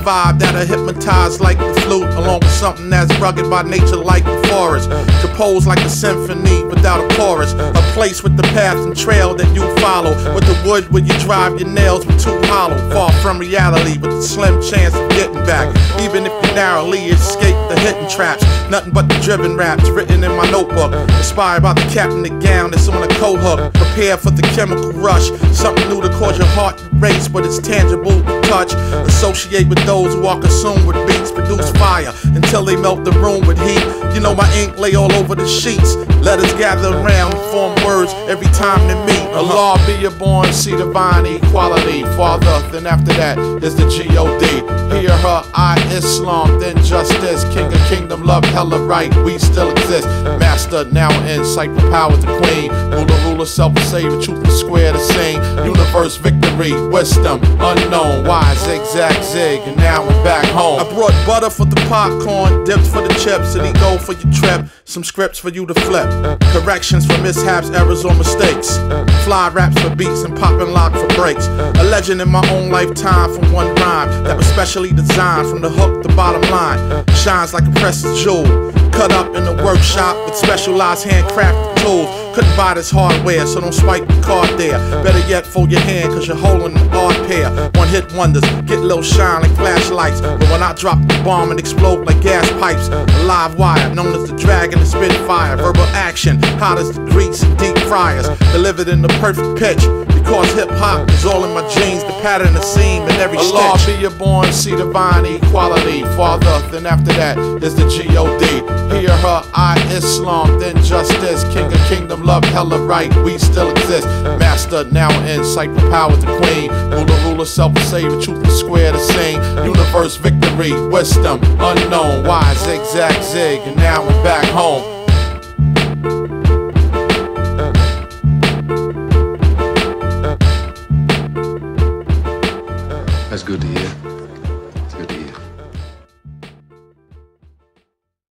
vibe that'll hypnotize like the flute, along with something that's rugged by nature like the forest. Compose like a symphony without a chorus. A place with the path and trail that you follow, with the wood where you drive your nails with too hollow. Far from reality with a slim chance of getting back, even if you narrowly escape the hitting traps. Nothing but the driven raps written in my notebook, inspired by the cap and the gown that's on a coat hook. Prepare for the chemical rush, something new to cause your heart to race, but it's tangible to touch. Associate with those who are consumed with beats, produce fire until they melt the room with heat. You know my ink lay all over the sheets. Letters gather around and form words every time they meet. Allah be your born, see divine equality. Father, then after that is the G-O-D. Hear her, I Islam, then justice. King of kingdom, love, hella right, we still exist. Master, now in sight, for power the queen. Ruler, self-saver, truth and square to sing. Universe, victory, wisdom, unknown. Why, zigzag, zig, and now we're back home. I brought butter for the popcorn, dips for the chips, and ego for your trip. Some scripts for you to flip. Corrections for mishaps, errors, or mistakes. Fly raps for beats and poppin' lock for breaks. A legend in my own lifetime from one rhyme that was specially designed from the hook to bottom line. Shines like a precious jewel, cut up in the workshop with specialized handcrafted tools. Couldn't buy this hardware, so don't swipe the card there. Better yet, fold your hand, cause you're holding an odd pair. One hit wonders, get a little shine like flashlights. But when I drop the bomb and explode like gas pipes, a live wire known as the dragon and spitfire. Verbal action, hot as the grease and deep fryers. Delivered in the perfect pitch, because hip-hop is all in my genes. The pattern, the seam, and every stitch. Allah be your born, see divine equality. Father, then after that is the G-O-D. Hear her, I Islam, then justice. King of kingdom, love, hella right, we still exist. Master, now in sight, for power the queen. Ruler, self-saver, truth and square to sing. Universe, victory, wisdom, unknown. Why, zigzag, zig, and now we're back home.